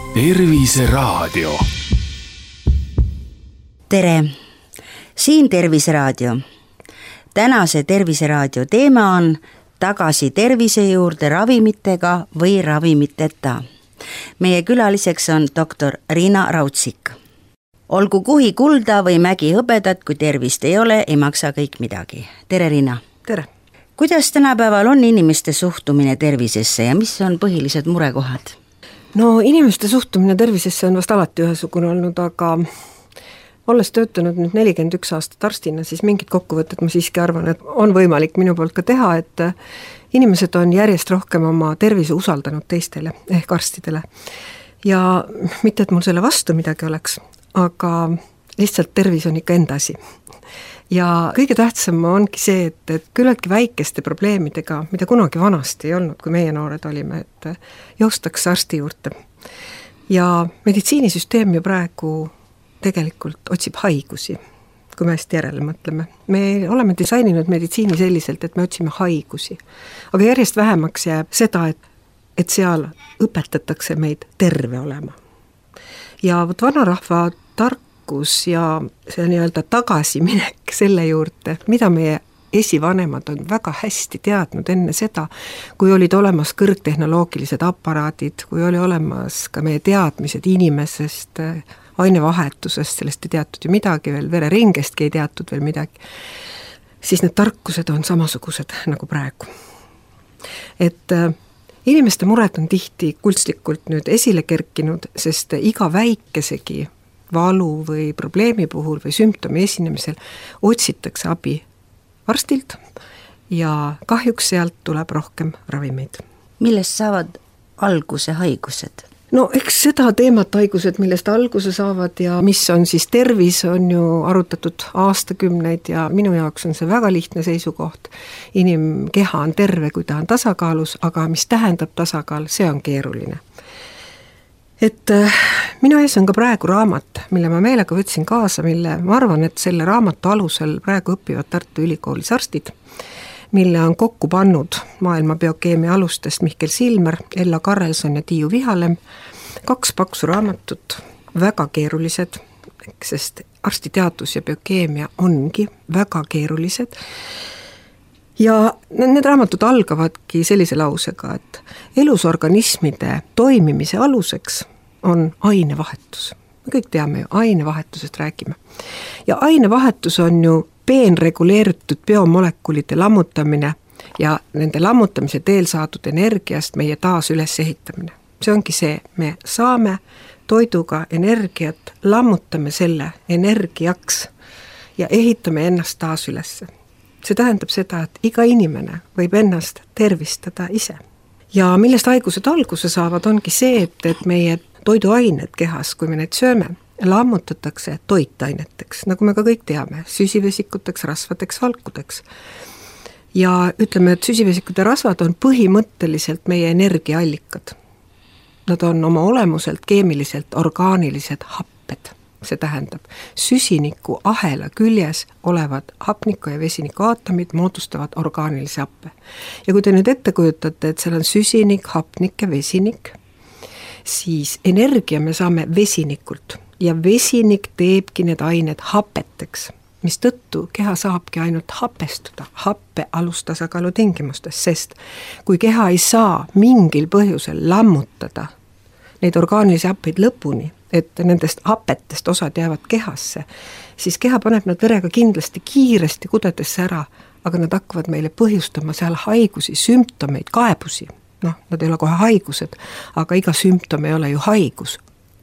Terviseraadio. Tere, siin Terviseraadio. Tänase Terviseraadio teema on tagasi tervise juurde ravimitega või ravimiteta. Meie külaliseks on doktor Riina Raudsik. Olgu kuhi kulda või mägi hõbedat, kui tervist ei ole, ei maksa kõik midagi. Tere, Riina. Tere. Kuidas tänapäeval on inimeste suhtumine tervisesse ja mis on põhilised murekohad? No inimeste suhtumine tervisesse on vast alati ühesugune olnud, aga olles töötanud nüüd 41 aastat arstina, siis mingid kokkuvõtted ma siiski arvan, et on võimalik minu poolt ka teha, et inimesed on järjest rohkem oma tervise usaldanud teistele ehk arstidele. Ja mitte, et mul selle vastu midagi oleks, aga lihtsalt tervis on ikka enda asi. Ja kõige tähtsam ongi see, et küllaltki väikeste probleemidega, mida kunagi vanasti ei olnud, kui meie noored olime, et joostaks arsti juurde. Ja meditsiinisüsteem ju praegu tegelikult otsib haigusi, kui me hästi järele mõtleme. Me oleme disaininud meditsiini selliselt, et me otsime haigusi. Aga järjest vähemaks jääb seda, et seal õpetatakse meid terve olema. Ja vanarahva tarkus ja see nii-öelda tagasiminek selle juurde, mida meie esivanemad on väga hästi teadnud enne seda, kui olid olemas kõrgtehnoloogilised aparaadid, kui oli olemas ka meie teadmised inimesest, ainevahetusest, sellest ei teatud ju midagi veel, vereringestki ei teatud veel midagi, siis need tarkused on samasugused nagu praegu. Et inimeste mured on tihti kunstlikult nüüd esile kerkinud, sest iga väikesegi valu või probleemi puhul või sümptomi esinemisel otsitakse abi arstilt ja kahjuks sealt tuleb rohkem ravimeid. Millest saavad alguse haigused? No eks seda teemat haigused, millest alguse saavad ja mis on siis tervis, on ju arutatud aastakümneid ja minu jaoks on see väga lihtne seisukoht. Inimkeha on terve, kui ta on tasakaalus, aga mis tähendab tasakaal, see on keeruline. Et minu ees on ka praegu raamat, mille ma meelega võtsin kaasa, mille ma arvan, et selle raamatu alusel praegu õpivad Tartu Ülikoolis arstid, mille on kokku pannud maailma biokeemia alustest Mihkel Silmer, Ella Karelson ja Tiiu Vihalem. 2 paksu raamatut, väga keerulised, sest arstiteadus ja biokeemia ongi väga keerulised. Ja need raamatud algavadki sellise lausega, et elusorganismide toimimise aluseks on ainevahetus. Me kõik teame ju, ainevahetusest räägime. Ja ainevahetus on ju peenreguleeritud biomolekulide lammutamine ja nende lammutamise teel saadud energiast meie taas üles ehitamine. See ongi see, me saame toiduga energiat, lammutame selle energiaks ja ehitame ennast taas üles. See tähendab seda, et iga inimene võib ennast tervistada ise. Ja millest haigused alguse saavad, ongi see, et meie toiduained kehas, kui me need sööme, lammutatakse toitaineteks, nagu me ka kõik teame, süsivesikuteks, rasvadeks, valkudeks. Ja ütleme, et süsivesikud ja rasvad on põhimõtteliselt meie energiaallikad. Nad on oma olemuselt, keemiliselt, orgaanilised happed. See tähendab, süsiniku ahela küljes olevad hapniku ja vesiniku aatomid moodustavad orgaanilise happe. Ja kui te nüüd ette kujutate, et seal on süsinik, hapnik ja vesinik, siis energia me saame vesinikult ja vesinik teebki need ained hapeteks, mis tõttu keha saabki ainult hapestuda happe alustasakaalu tingimustes, sest kui keha ei saa mingil põhjusel lammutada neid orgaanilisi happeid lõpuni, et nendest hapetest osad jäävad kehasse, siis keha paneb nad verega kindlasti kiiresti kudedesse ära, aga nad hakkavad meile põhjustama seal haigusi, sümptomeid, kaebusi. Nad ei ole kohe haigused, aga iga sümptom ei ole ju haigus.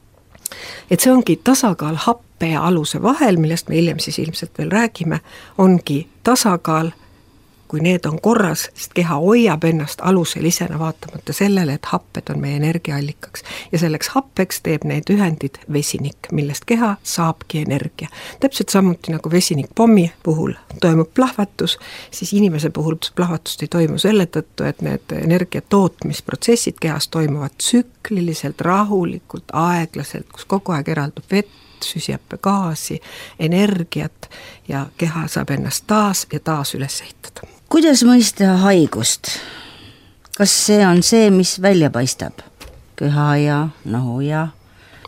Et see ongi tasakaal happe ja aluse vahel, millest me hiljem siis ilmselt veel räägime, ongi tasakaal, kui need on korras, sest keha hoiab ennast aluselisena vaatamata sellele, et happed on meie energiaallikaks. Ja selleks happeks teeb need ühendid vesinik, millest keha saabki energia. Täpselt samuti nagu vesinikpommi puhul toimub plahvatus, siis inimese puhul plahvatust ei toimu selle tõttu, et need energiatootmisprotsessid kehas toimuvad tsükliliselt, rahulikult, aeglaselt, kus kogu aeg eraldub vett, süsihappegaasi, energiat ja keha saab ennast taas ja taas üles ehitada. Kuidas mõista haigust? Kas see on see, mis välja paistab? Köha ja nohu ja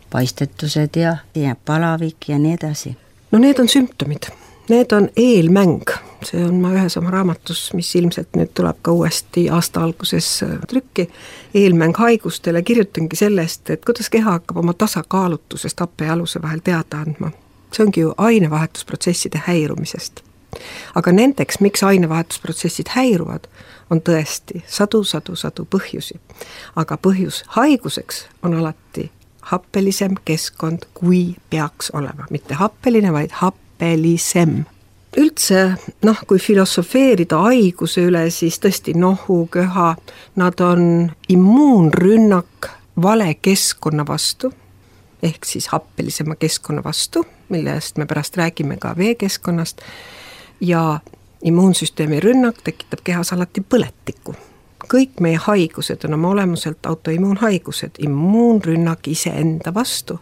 paistetused ja palavik ja nii edasi. No need on sümptomid, need on eelmäng, see on ma ühes oma raamatus, mis ilmselt nüüd tuleb ka uuesti aasta alguses trükki, eelmäng haigustele, kirjutangi sellest, et kuidas keha hakkab oma tasakaalutusest happe ja aluse vahel teada andma. See ongi ju ainevahetusprotsesside häirumisest. Aga nendeks, miks ainevahetusprotsessid häiruvad, on tõesti sadu põhjusi. Aga põhjus haiguseks on alati happelisem keskkond, kui peaks olema. Mitte happeline, vaid happelisem. Üldse, kui filosofeerida haiguse üle, siis tõesti nohu, köha, nad on immuunrünnak vale keskkonna vastu, ehk siis happelisema keskkonna vastu, millest me pärast räägime ka veekeskkonnast, ja immuunsüsteemi rünnak tekitab kehas alati põletikku. Kõik meie haigused on oma olemuselt autoimmuunhaigused, immuunrünnak iseenda vastu.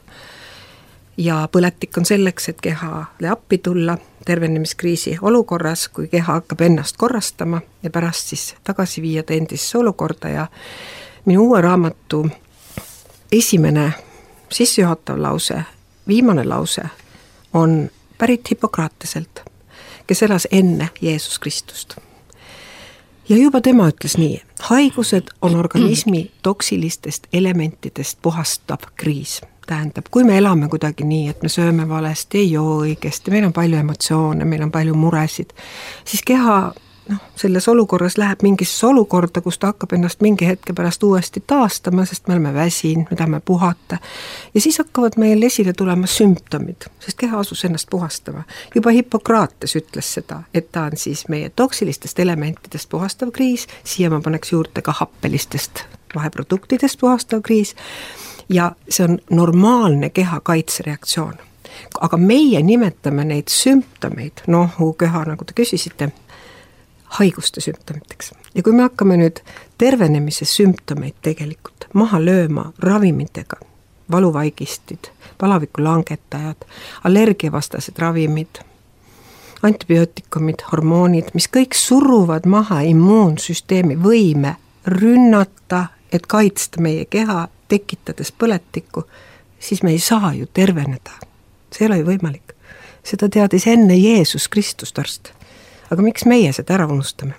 Ja põletik on selleks, et kehale appi tulla tervenemiskriisi olukorras, kui keha hakkab ennast korrastama ja pärast siis tagasi viia ta endisesse olukorda. Ja minu uue raamatu esimene sissejuhatav lause, viimane lause on pärit Hippokrateselt, kes elas enne Jeesus Kristust. Ja juba tema ütles nii, haigused on organismi toksilistest elementidest puhastav kriis. Tähendab, kui me elame kuidagi nii, et me sööme valesti, ei joo õigesti, meil on palju emotsioone, meil on palju muresid, siis keha selles olukorras läheb mingisse olukorda, kus ta hakkab ennast mingi hetke pärast uuesti taastama, sest me oleme väsin, me tahame puhata. Ja siis hakkavad meil esile tulema sümptomid, sest keha asus ennast puhastama. Juba Hippokrates ütles seda, et ta on siis meie toksilistest elementidest puhastav kriis, siia ma paneks juurde ka happelistest vaheproduktidest puhastav kriis, ja see on normaalne keha kaitsereaktsioon. Aga meie nimetame neid sümptomeid, nohu, köha, nagu te küsisite, haiguste sümptomiteks. Ja kui me hakkame nüüd tervenemise sümptomeid tegelikult maha lööma ravimitega, valuvaigistid, palaviku langetajad, allergiavastased ravimid, antibiootikumid, hormoonid, mis kõik suruvad maha immuunsüsteemi võime rünnata, et kaitsta meie keha, tekitades põletikku, siis me ei saa ju terveneda. See ei ole ju võimalik. Seda teadis enne Jeesus Kristust arst. Aga miks meie seda ära unustame?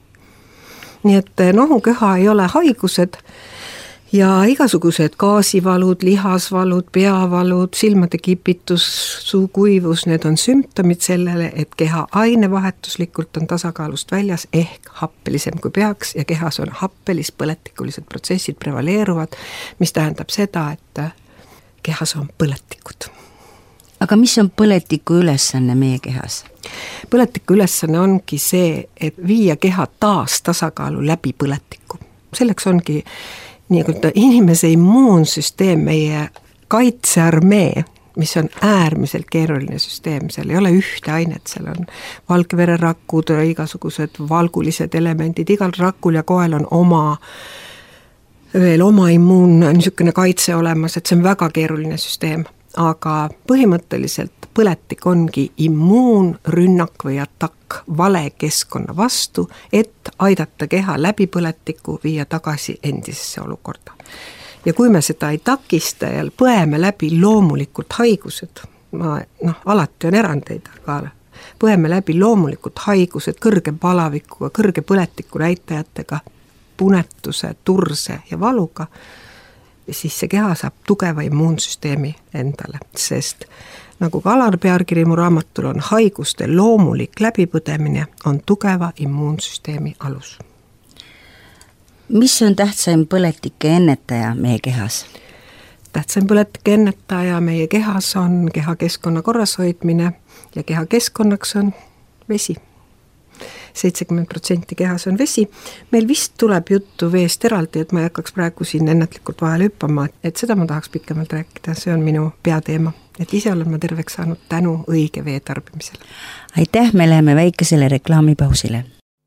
Nii et nohuköha ei ole haigused ja igasugused gaasivalud, lihasvalud, peavalud, silmade kipitus, suukuivus, need on sümptomid sellele, et keha ainevahetuslikult on tasakaalust väljas ehk happelisem kui peaks ja kehas on happelis põletikulised protsessid prevaleeruvad, mis tähendab seda, et kehas on põletikud. Aga mis on põletiku ülesanne meie kehas? Põletiku ülesanne ongi see, et viia keha taas tasakaalu läbi põletikku. Selleks ongi nii-öelda inimese immuunsüsteem, meie kaitsearmee, mis on äärmiselt keeruline süsteem, seal ei ole ühte ainet, seal on valgevererakud, igasugused valgulised elemendid, igal rakul ja koel on oma immuun niisugune kaitse olemas, et see on väga keeruline süsteem. Aga põhimõtteliselt põletik ongi immuunrünnak või atakk vale keskkonna vastu, et aidata keha läbi põletikku viia tagasi endisesse olukorda. Ja kui me seda ei takista ja põeme läbi loomulikult haigused, alati on erandeid, aga põeme läbi loomulikult haigused kõrge palavikuga, kõrge põletiku näitajatega, punetuse, turse ja valuga, siis see keha saab tugeva immuunsüsteemi endale, sest nagu ka Alar Pearkiri mu raamatul on haiguste loomulik läbipõdemine on tugeva immuunsüsteemi alus. Mis on tähtsaim põletike ennetaja meie kehas? Tähtsaim põletike ennetaja meie kehas on kehakeskkonna korrashoidmine ja kehakeskkonnaks on vesi. 70% kehas on vesi. Meil vist tuleb juttu veest eraldi, et ma ei hakkaks praegu siin ennatlikult vahel hüppama, et seda ma tahaks pikemalt rääkida, see on minu peateema. Et ise olen ma terveks saanud tänu õige vee tarbimisele. Aitäh, me läheme väikesele reklaamipausile.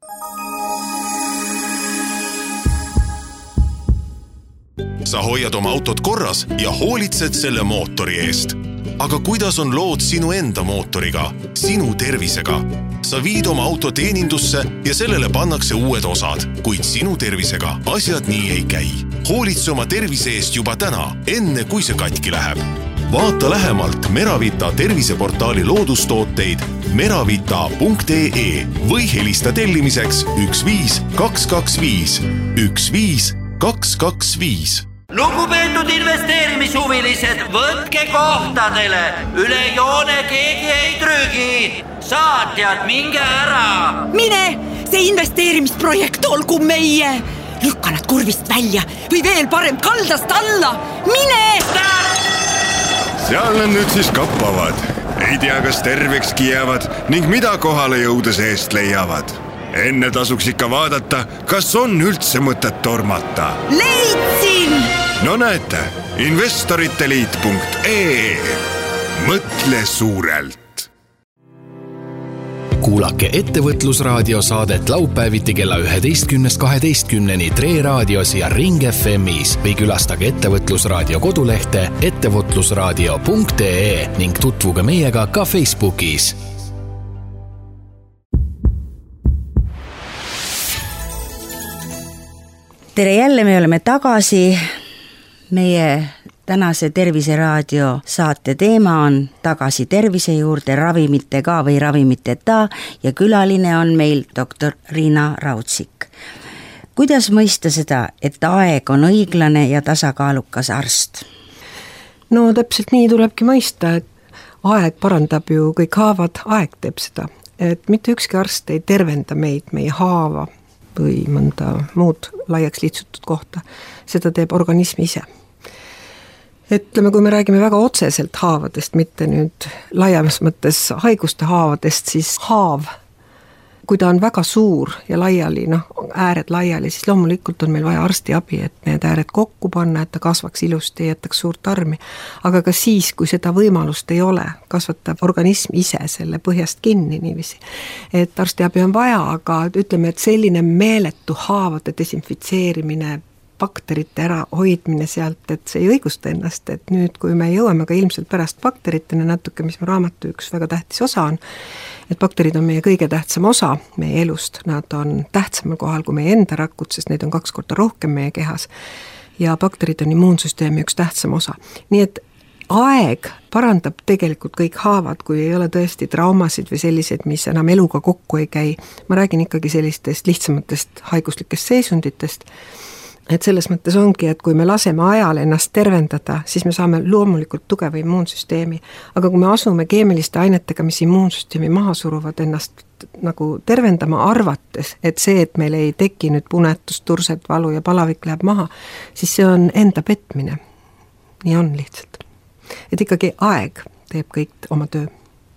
Sa hoiad oma autot korras ja hoolitsed selle mootori eest. Aga kuidas on lood sinu enda mootoriga, sinu tervisega? Sa viid oma auto teenindusse ja sellele pannakse uued osad, kuid sinu tervisega asjad nii ei käi. hoolitse oma tervise eest juba täna, enne kui see katki läheb. Vaata lähemalt Meravita terviseportaali loodustooteid meravita.ee või helista tellimiseks 15225 15225. Lugupeetud investeerimishuvilised, võtke kohtadele, üle joone keegi ei trügi. Saatjad, minge ära. Mine, see investeerimisprojekt olgu meie. Lükka nad kurvist välja või veel parem kaldast alla. Mine! Seal nad nüüd siis kappavad. Ei tea, kas tervekski jäävad ning mida kohale jõudes eest leiavad. Enne tasuks ikka vaadata, kas on üldse mõtet tormata. Leidsin! No näete, investoriteliit.ee. Mõtle suurelt. Kuulake Ettevõtlusraadio saadet laupäeviti kella 11.12 Tre raadios ja Ring FM'is või külastage Ettevõtlusraadio kodulehte ettevõtlusraadio.ee ning tutvuge meiega ka Facebookis. Tere jälle, me oleme tagasi. Meie tänase Terviseraadio saate teema on tagasi tervise juurde ravimitega või ravimiteta ja külaline on meil doktor Riina Raudsik. Kuidas mõista seda, et aeg on õiglane ja tasakaalukas arst? No täpselt nii tulebki mõista, et aeg parandab ju kõik haavad, aeg teeb seda. Et mitte ükski arst ei tervenda meid, meie haava või mõnda muud laiaks lihtsutud kohta. Seda teeb organism ise. Ütleme, kui me räägime väga otseselt haavadest, mitte nüüd laiemas mõttes haiguste haavadest, siis haav, kui ta on väga suur ja laiali, ääred laiali, siis loomulikult on meil vaja arstiabi, et need ääred kokku panna, et ta kasvaks ilusti ja jätaks suurt armi. Aga ka siis, kui seda võimalust ei ole, kasvatab organism ise selle põhjast kinni niiviisi. Et arstiabi on vaja, aga ütleme, et selline meeletu haavade desinfitseerimine, bakterite ära hoidmine sealt, et see ei õigusta ennast, et nüüd, kui me jõuame ka ilmselt pärast bakteritena natuke, mis me raamatu üks väga tähtis osa on, et bakterid on meie kõige tähtsam osa meie elust, nad on tähtsamal kohal kui meie enda rakud, sest neid on 2 korda rohkem meie kehas ja bakterid on immuunsüsteemi üks tähtsam osa. Nii et aeg parandab tegelikult kõik haavad, kui ei ole tõesti traumasid või sellised, mis enam eluga kokku ei käi. Ma räägin ikkagi sellistest lihtsamatest haiguslikest seisunditest. Et selles mõttes ongi, et kui me laseme ajal ennast tervendada, siis me saame loomulikult tugeva immuunsüsteemi. Aga kui me asume keemiliste ainetega, mis immuunsüsteemi maha suruvad ennast nagu tervendama arvates, et see, et meil ei teki nüüd punetust, turset, valu ja palavik läheb maha, siis see on enda petmine. Nii on lihtsalt. Et ikkagi aeg teeb kõik oma töö.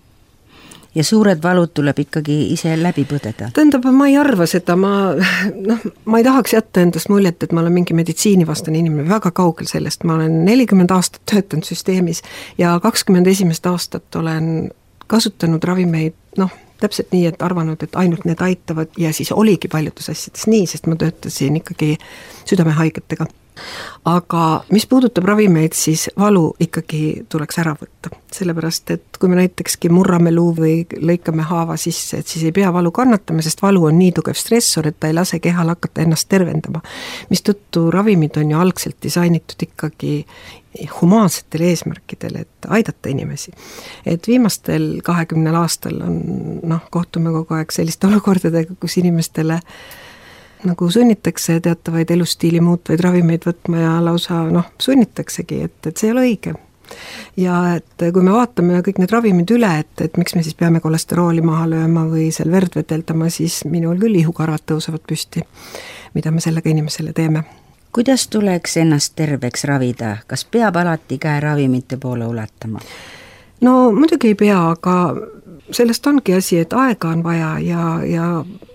Ja suured valud tuleb ikkagi ise läbi põdeda. Tähendab, ma ei arva seda, ma ei tahaks jätta endast muljet, et ma olen mingi meditsiinivastane inimene, väga kaugel sellest. Ma olen 40 aastat töötanud süsteemis ja 21 aastat olen kasutanud ravimeid, täpselt nii, et arvanud, et ainult need aitavad ja siis oligi paljudes asjades nii, sest ma töötasin ikkagi südamehaigetega. Aga mis puudutab ravimeid, siis valu ikkagi tuleks ära võtta. Sellepärast, et kui me näitekski murrame luu või lõikame haava sisse, et siis ei pea valu kannatama, sest valu on nii tugev stressor, et ta ei lase kehal hakata ennast tervendama. Mistõttu ravimid on ju algselt disainitud ikkagi humaansetel eesmärkidel, et aidata inimesi. Et viimastel 20 aastal on, kohtume kogu aeg selliste olukordadega, kus inimestele nagu sunnitakse teatavaid elustiili muutvaid ravimeid võtma ja lausa sunnitaksegi, et see ei ole õige. Ja et kui me vaatame kõik need ravimid üle, et miks me siis peame kolesterooli maha lööma või seal verd vedeldama, siis minul küll ihukarvad tõusevad püsti, mida me sellega inimesele teeme. Kuidas tuleks ennast terveks ravida? Kas peab alati käe ravimite poole ulatama? No muidugi ei pea, aga sellest ongi asi, et aega on vaja ja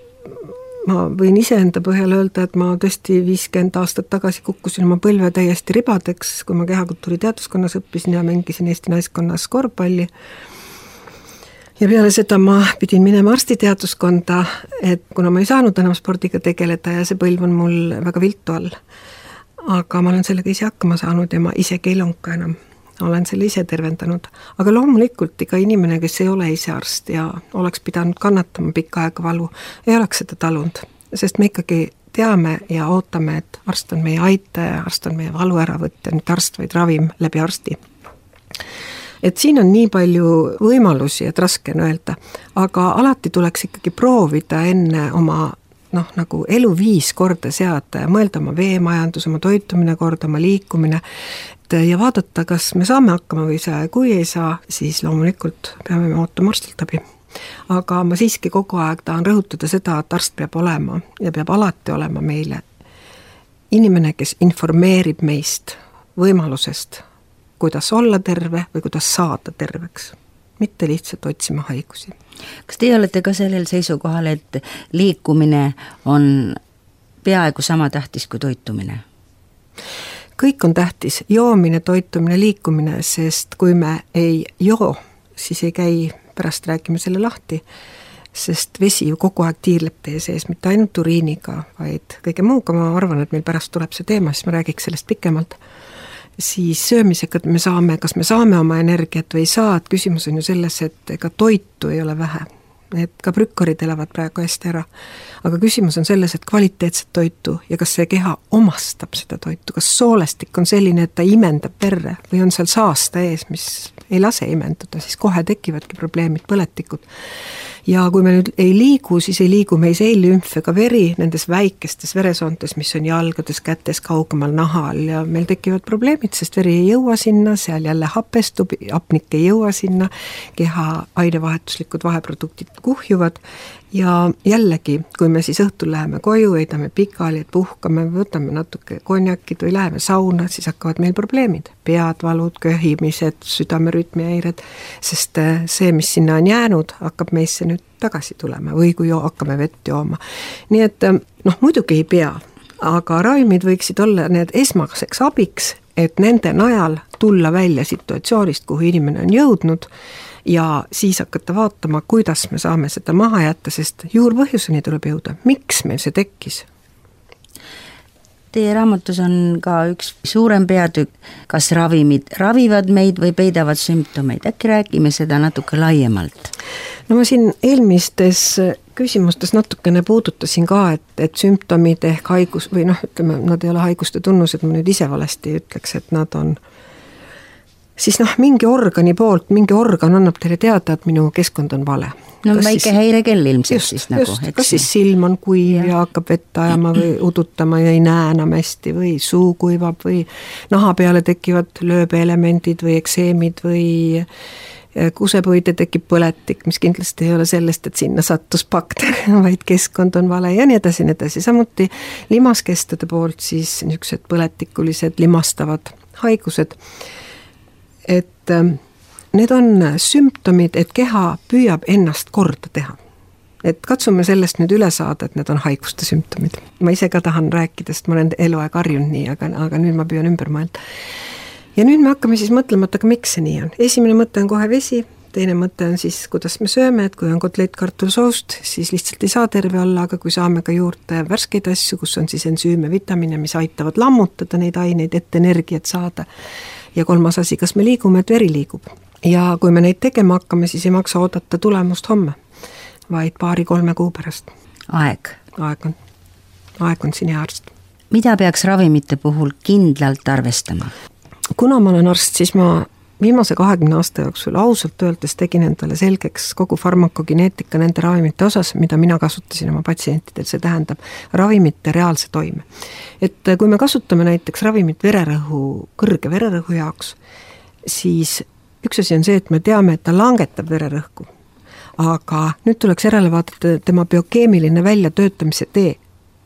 ma võin iseenda põhjal öelda, et ma tõesti 50 aastat tagasi kukkusin oma põlve täiesti ribadeks, kui ma kehakultuuri teaduskonnas õppisin ja mängisin Eesti naiskonnas korvpalli. Ja peale seda ma pidin minema arstiteaduskonda, et kuna ma ei saanud enam spordiga tegeleda ja see põlv on mul väga viltu all. Aga ma olen sellega ise hakkama saanud ja ma isegi ei lonka enam. Olen selle ise tervendanud. Aga loomulikult iga inimene, kes ei ole ise arst ja oleks pidanud kannatama pikka aega valu, ei oleks seda talunud. Sest me ikkagi teame ja ootame, et arst on meie aitaja, arst on meie valu äravõtja, mitte arst, vaid ravim läbi arsti. Et siin on nii palju võimalusi, et raske on öelda, aga alati tuleks ikkagi proovida enne oma nagu eluviis korda seada ja mõelda oma veemajandus, oma toitumine korda, oma liikumine ja vaadata, kas me saame hakkama või saa, ja kui ei saa, siis loomulikult peame me ootama arstilt abi. Aga ma siiski kogu aeg tahan rõhutada seda, et arst peab olema ja peab alati olema meile inimene, kes informeerib meist võimalusest, kuidas olla terve või kuidas saada terveks, mitte lihtsalt otsima haigusi. Kas teie olete ka sellel seisukohal, et liikumine on peaaegu sama tähtis kui toitumine? Kõik on tähtis, joomine, toitumine, liikumine, sest kui me ei joo, siis ei käi, pärast räägime selle lahti, sest vesi ju kogu aeg tiirleb teie sees, mitte ainult uriiniga, vaid kõige muuga. Ma arvan, et meil pärast tuleb see teema, siis ma räägiks sellest pikemalt. Siis söömisega me saame, kas me saame oma energiat või ei saa, et küsimus on ju selles, et ega toitu ei ole vähe. Et ka brükkorid elavad praegu hästi ära. Aga küsimus on selles, et kvaliteetset toitu ja kas see keha omastab seda toitu, kas soolestik on selline, et ta imendab perre või on seal saasta ees, mis ei lase imenduda, siis kohe tekivadki probleemid, põletikud. Ja kui me nüüd ei liigu, siis ei liigu meis ei lümf ega veri nendes väikestes veresoontes, mis on jalgades, kätes, kaugemal nahal ja meil tekivad probleemid, sest veri ei jõua sinna, seal jälle hapestub, hapnik ei jõua sinna, keha ainevahetuslikud vaheproduktid kuhjuvad ja jällegi, kui me siis õhtul läheme koju, heidame pikali, et puhkame, võtame natuke konjakid või läheme sauna, siis hakkavad meil probleemid, peadvalud, köhimised, südamerütmihäired, sest see, mis sinna on jäänud, hakkab meisse nüüd tagasi tulema või kui hakkame vett jooma. Nii et muidugi ei pea, aga ravimid võiksid olla need esmaseks abiks, et nende najal tulla välja situatsioonist, kuhu inimene on jõudnud ja siis hakata vaatama, kuidas me saame seda maha jätta, sest juurpõhjuseni tuleb jõuda. Miks meil see tekkis? Teie raamatus on ka üks suurem peatükk, kas ravimid ravivad meid või peidavad sümptomeid. Äkki räägime seda natuke laiemalt? No ma siin eelmistes küsimustes natukene puudutasin ka, et sümptomid ehk haigus või ütleme, nad ei ole haiguste tunnused, ma nüüd ise valesti ütleks, et nad on siis mingi organi poolt, mingi organ annab teile teada, et minu keskkond on vale. No kas väike häirekell ilmselt siis nagu. Kas siis silm on kuiv ja hakkab vett ajama või udutama ja ei näe enam hästi või suu kuivab või naha peale tekivad lööbeelemendid või ekseemid või kusepõide tekib põletik, mis kindlasti ei ole sellest, et sinna sattus bakter, vaid keskkond on vale ja nii edasi, nii edasi. Samuti limaskestade poolt siis niisugused põletikulised limastavad haigused, et need on sümptomid, et keha püüab ennast korda teha. Et katsume sellest nüüd üle saada, et need on haiguste sümptomid. Ma ise ka tahan rääkida, sest ma olen eluaeg harjunud nii, aga nüüd ma püüan ümber mõelda. Ja nüüd me hakkame siis mõtlema, et aga miks see nii on. Esimene mõte on kohe vesi, teine mõte on siis, kuidas me sööme, et kui on kotlet kartulsoust, siis lihtsalt ei saa terve olla, aga kui saame ka juurde värskeid asju, kus on siis ensüüme, vitamine, mis aitavad lammutada neid aineid, et energiat saada. Ja kolmas asi, kas me liigume, et veri liigub. Ja kui me neid tegema hakkame, siis ei maksa oodata tulemust homme, vaid 2-3 kuu pärast. Aeg on siin hea arst. Mida peaks ravimite puhul kindlalt arvestama? Kuna ma olen arst, siis ma viimase 20 aasta jooksul ausalt öeldes tegin endale selgeks kogu farmakogeneetika nende ravimite osas, mida mina kasutasin oma patsientidel, see tähendab ravimite reaalse toime. Et kui me kasutame näiteks ravimit kõrge vererõhu jaoks, siis üks asi on see, et me teame, et ta langetab vererõhku, aga nüüd tuleks järele vaadata tema biokeemiline väljatöötamise tee.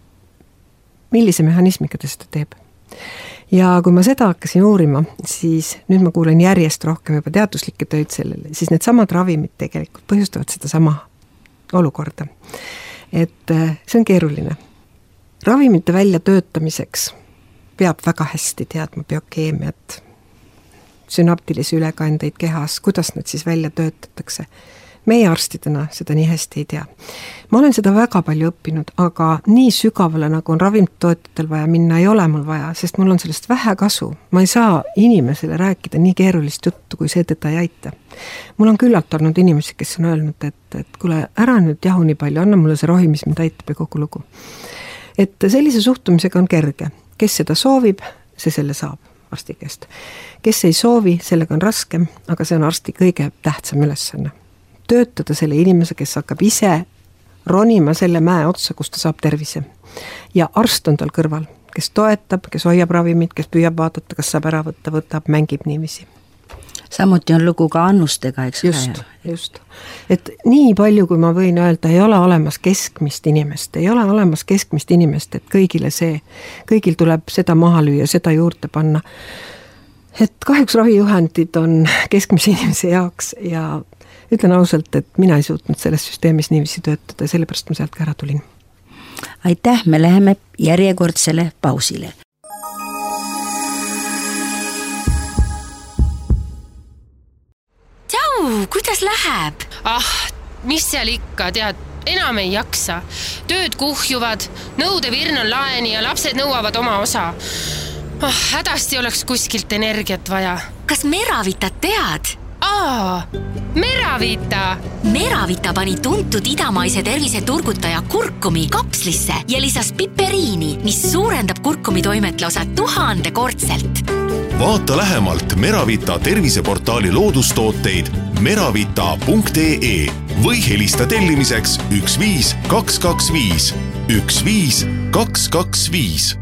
Millise mehhanismiga ta seda teeb? Ja kui ma seda hakkasin uurima, siis nüüd ma kuulen järjest rohkem juba teaduslikke tööd sellele, siis need samad ravimid tegelikult põhjustavad seda sama olukorda. Et see on keeruline. Ravimite väljatöötamiseks peab väga hästi teadma biokeemiat, sünaptilisi ülekandeid kehas, kuidas need siis välja töötatakse. Meie arstidena seda nii hästi ei tea. Ma olen seda väga palju õppinud, aga nii sügavale, nagu on ravimitootjatel vaja minna, ei ole mul vaja, sest mul on sellest vähe kasu. Ma ei saa inimesele rääkida nii keerulist juttu, kui see teda ei aita. Mul on küllalt olnud inimesi, kes on öelnud, et kuule, ära nüüd jahu nii palju, anna mulle see rohi, mis mind aitab ja kogu lugu. et sellise suhtumisega on kerge, kes seda soovib, see selle saab arsti käest. Kes ei soovi, sellega on raskem, aga see on arsti kõige tähtsam ülesanne. Töötada selle inimese, kes hakkab ise ronima selle mäe otsa, kus ta saab tervise. Ja arst on tal kõrval, kes toetab, kes hoiab ravimit, kes püüab vaadata, kas saab ära võtta, võtab, mängib niiviisi. Samuti on lugu ka annustega, eks just. Et nii palju, kui ma võin öelda, ei ole olemas keskmist inimest, et kõigil tuleb seda maha lüüa, seda juurde panna. Et kahjuks ravijuhendid on keskmise inimese jaoks ja ütlen ausalt, et mina ei suutnud selles süsteemis niiviisi töötada ja sellepärast ma sealt ka ära tulin. Aitäh, me läheme järjekordsele pausile. Kuidas läheb? Mis seal ikka, tead, enam ei jaksa. Tööd kuhjuvad, nõudevirn on laeni ja lapsed nõuavad oma osa. Hädasti oleks kuskilt energiat vaja. Kas Meravitat tead? Meravita! Meravita pani tuntud idamaise tervise turgutaja kurkumi kapslisse ja lisas piperiini, mis suurendab kurkumi toimetlosa 1000-kordselt. Vaata lähemalt Meravita terviseportaali loodustooteid meravita.ee või helista tellimiseks 15225 15225.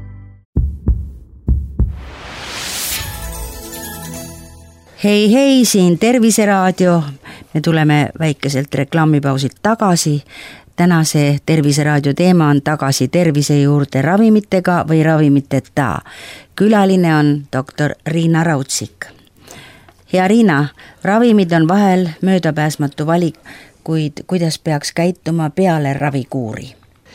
Hei, siin Terviseraadio. Me tuleme väikeselt reklaamipausilt tagasi. Tänase Terviseraadio teema on tagasi tervise juurde ravimitega või ravimiteta. Külaline on doktor Riina Raudsik. Hea Riina, ravimid on vahel möödapääsmatu valik, kuid kuidas peaks käituma peale ravikuuri?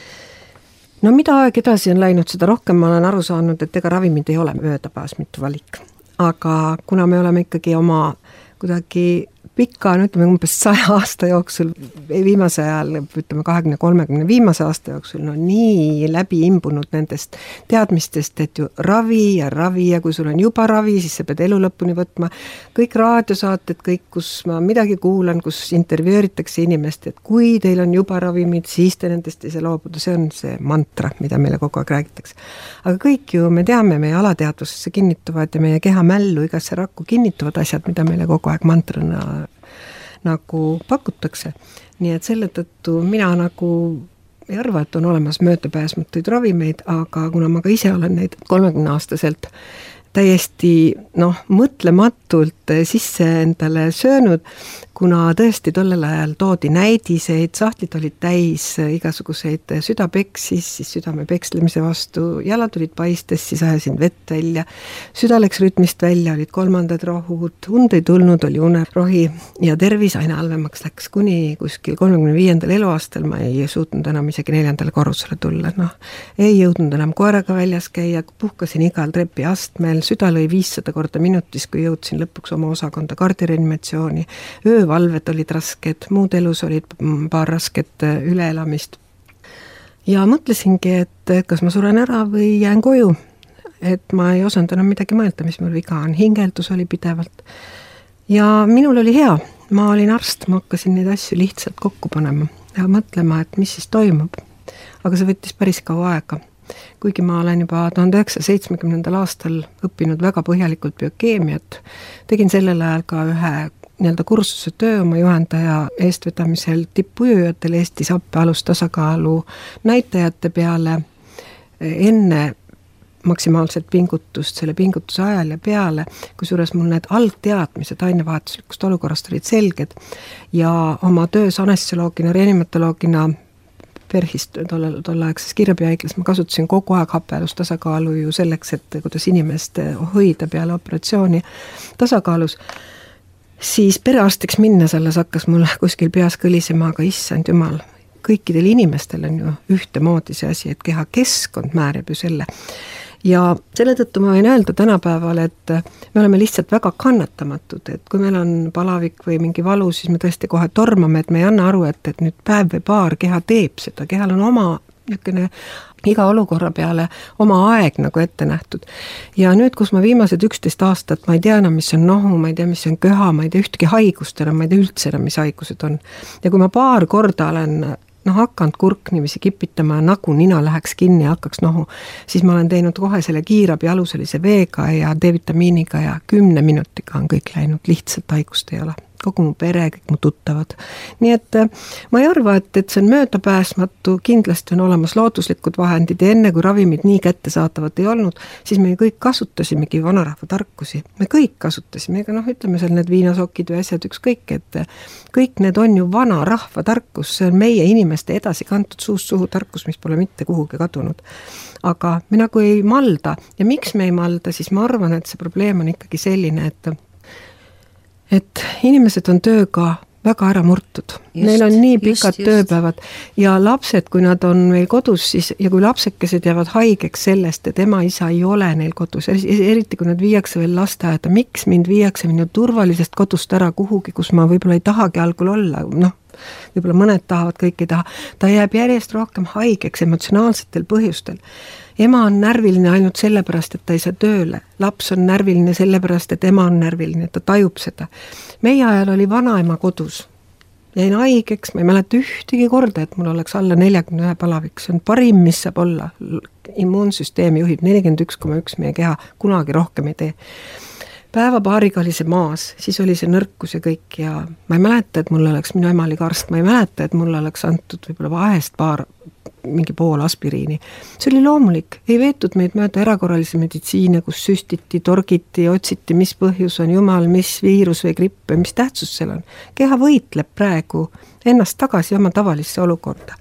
No mida aeg edasi on läinud, seda rohkem ma olen aru saanud, et ega ravimid ei ole möödapääsmatu valik. Aga kuna me oleme ikkagi oma kuidagi pika, ütleme umbes 100 aasta jooksul, viimase ajal, ütleme 20-30 viimase aasta jooksul, no nii läbi imbunud nendest teadmistest, et ju ravi ja kui sul on juba ravi, siis sa pead elu lõpuni võtma. Kõik raadiosaated, kõik, kus ma midagi kuulan, kus intervjueeritakse inimest, et kui teil on juba ravimid, siis te nendest ei saa loobuda, see on see mantra, mida meile kogu aeg räägitakse. Aga kõik ju me teame, meie alateadvusesse kinnituvad ja meie keha mällu igasse rakku kinnituvad asjad, mida meile kogu aeg mantrana nagu pakutakse. Nii et selle tõttu mina nagu ei arva, et on olemas möödapääsmatuid ravimeid, aga kuna ma ka ise olen neid 30-aastaselt täiesti mõtlematult sisse endale söönud, kuna tõesti tollel ajal toodi näidiseid, sahtlid olid täis igasuguseid südapeksis, siis südame pekslemise vastu, jalad olid paistes, siis ajasin vett välja, süda läks rütmist välja, olid 3. rohud, und ei tulnud, oli unerohi ja tervis aina halvemaks läks, kuni kuskil 35. eluaastal ma ei suutnud enam isegi 4. korrusele tulla, ei jõudnud enam koeraga väljas käia, puhkasin igal trepi astmel, süda lõi 500 korda minutis, kui jõudsin lõpuks oma osakonda kardireanimatsiooni, öövalved olid rasked, muud elus olid paar rasket üleelamist. Ja mõtlesingi, et kas ma suren ära või jään koju, et ma ei osanud enam midagi mõelda, mis mul viga on, hingeldus oli pidevalt. Ja minul oli hea, ma olin arst, ma hakkasin neid asju lihtsalt kokku panema ja mõtlema, et mis siis toimub. Aga see võttis päris kaua aega. Kuigi ma olen juba 1970. aastal õppinud väga põhjalikult biokeemiat, tegin sellel ajal ka ühe kursuse töö oma juhendaja eestvedamisel tippujujatele Eestis appealustasakaalu näitajate peale enne maksimaalset pingutust, selle pingutuse ajal ja peale, kusjuures mul need algteadmised ainevahetuslikust olukorrast olid selged ja oma töös anestesioloogina, reanimatoloogina PERHis tolleaegses Kirjabihaiglas ma kasutasin kogu aeg happealustasakaalu ju selleks, et kuidas inimest hoida peale operatsiooni tasakaalus, siis perearstiks minnes alles hakkas mul kuskil peas kõlisema, aga issand jumal, kõikidel inimestel on ju ühtemoodi see asi, et keha keskkond määrib ju selle. Ja selle tõttu ma võin öelda tänapäeval, et me oleme lihtsalt väga kannatamatud, et kui meil on palavik või mingi valu, siis me tõesti kohe tormame, et me ei anna aru, et nüüd päev või paar keha teeb seda, kehal on oma iga olukorra peale oma aeg nagu ette nähtud. Ja nüüd, kus ma viimased 11 aastat, ma ei tea enam, mis on nohu, ma ei tea, mis on köha, ma ei tea ühtegi haigust enam, ma ei tea üldse enam, mis haigused on. Ja kui ma paar korda olen hakanud kurk niiviisi kipitama ja nagu nina läheks kinni ja hakkaks nohu, siis ma olen teinud kohe selle kiirabi aluselise veega ja D-vitamiiniga ja 10 minutiga on kõik läinud, lihtsalt haigust ei ole. Kogu mu pere, kõik mu tuttavad. Nii et ma ei arva, et see on möödapääsmatu, kindlasti on olemas looduslikud vahendid ja enne kui ravimid nii kättesaatavat ei olnud, siis me kõik kasutasimegi vanarahva tarkusi. Me kõik kasutasime, ega ütleme seal need viinasokid või asjad ükskõik, et kõik need on ju vanarahva tarkus, see on meie inimeste edasi kantud suust suhu tarkus, mis pole mitte kuhugi kadunud. Aga me nagu ei malda ja miks me ei malda, siis ma arvan, et see probleem on ikkagi selline, et inimesed on tööga väga ära murtud. Neil on nii pikad tööpäevad ja lapsed, kui nad on meil kodus, siis, ja kui lapsekesed jäävad haigeks sellest, et ema-isa ei ole neil kodus, eriti kui nad viiakse veel lasteaeda, miks mind viiakse minu turvalisest kodust ära kuhugi, kus ma võib-olla ei tahagi algul olla, võib-olla mõned tahavad, kõik ei taha, ta jääb järjest rohkem haigeks emotsionaalsetel põhjustel. Ema on närviline ainult sellepärast, et ta ei saa tööle. Laps on närviline sellepärast, et ema on närviline, et ta tajub seda. Meie ajal oli vanaema kodus. Jäin haigeks, ma ei mäleta ühtegi korda, et mul oleks alla 41 palavik. See on parim, mis saab olla. Immuunsüsteemi juhib 41,1 meie keha, kunagi rohkem ei tee. Päevapaariga oli see maas, siis oli see nõrkus ja kõik ja ma ei mäleta, et mulle oleks, minu ema oli karst, ma ei mäleta, et mulle oleks antud võib-olla vahest mingi pool aspiriini. See oli loomulik, ei veetud meid mööda erakorralise meditsiine, kus süstiti, torgiti, otsiti, mis põhjus on jumal, mis viirus või gripp, mis tähtsus seal on. Keha võitleb praegu ennast tagasi oma tavalisse olukorda.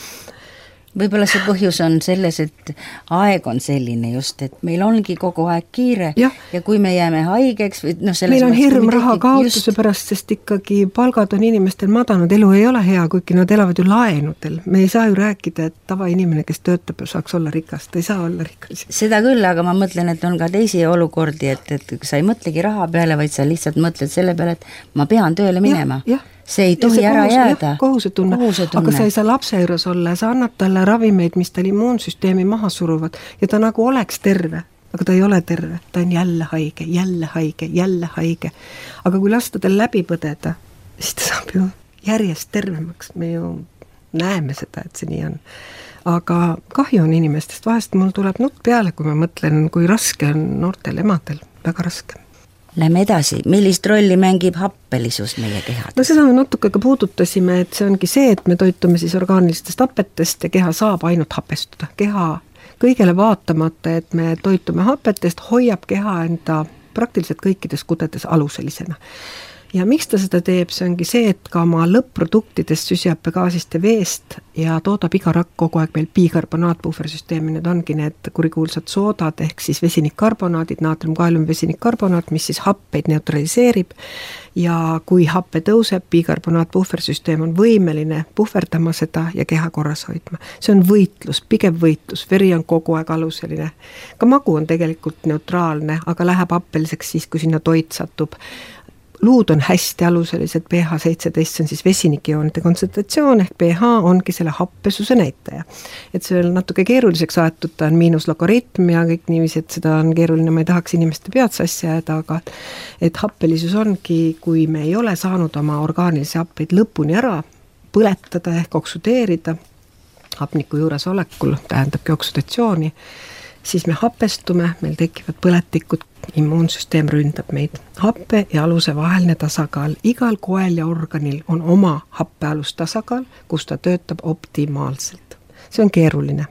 Võib-olla see põhjus on selles, et aeg on selline just, et meil ongi kogu aeg kiire ja kui me jääme haigeks või meil on hirm raha kaotuse pärast, sest ikkagi palgad on inimestel madanud, elu ei ole hea, kuigi nad elavad ju laenudel. Me ei saa ju rääkida, et tavainimene, kes töötab, saaks olla rikas, ta ei saa olla rikas. Seda küll, aga ma mõtlen, et on ka teisi olukordi, et sa ei mõtlegi raha peale, vaid sa lihtsalt mõtled selle peale, et ma pean tööle minema. See ei tohi ära jääda. Kohusetunne. Aga sa ei saa lapse juures olla ja sa annad talle ravimeid, mis tal immuunsüsteemi maha suruvad ja ta nagu oleks terve, aga ta ei ole terve, ta on jälle haige, jälle haige, jälle haige. Aga kui lasta tal läbi põdeda, siis ta saab ju järjest tervemaks, me ju näeme seda, et see nii on. Aga kahju on inimestest, vahest mul tuleb nutt peale, kui ma mõtlen, kui raske on noortel emadel, väga raske. Lähme edasi, millist rolli mängib happelisus meie kehades? No seda me natuke ka puudutasime, et see ongi see, et me toitume siis orgaanilistest hapetest ja keha saab ainult hapestuda. Keha kõigele vaatamata, et me toitume hapetest, hoiab keha enda praktiliselt kõikides kudedes aluselisena. Ja miks ta seda teeb, see ongi see, et ka oma lõpp-produktidest süsihappegaasist ja veest ja toodab iga rakk kogu aeg meil bikarbonaatpuhversüsteemi, need ongi need kurikuulsad soodad ehk siis vesinikarbonaadid, naatrium-kaalium-vesinikarbonaat, mis siis happeid neutraliseerib ja kui happe tõuseb, bikarbonaatpuhversüsteem on võimeline puhverdama seda ja keha korras hoidma. See on võitlus, pigem võitlus, veri on kogu aeg aluseline. Ka magu on tegelikult neutraalne, aga läheb happeliseks siis, kui sinna toit satub. Luud on hästi aluselised, pH 17 on siis vesinikioonide kontsentratsioon ehk pH ongi selle happesuse näitaja. Et see on natuke keeruliseks aetud, ta on miinuslogaritm ja kõik niiviisi, et seda on keeruline, ma ei tahaks inimeste pead sassi jääda, aga et happelisus ongi, kui me ei ole saanud oma orgaanilisi happeid lõpuni ära põletada ehk oksudeerida, hapniku juures olekul tähendabki oksudatsiooni, siis me hapestume, meil tekivad põletikud, immuunsüsteem ründab meid. Happe ja aluse vaheline tasakaal. Igal koel ja organil on oma happealus tasakaal, kus ta töötab optimaalselt. See on keeruline,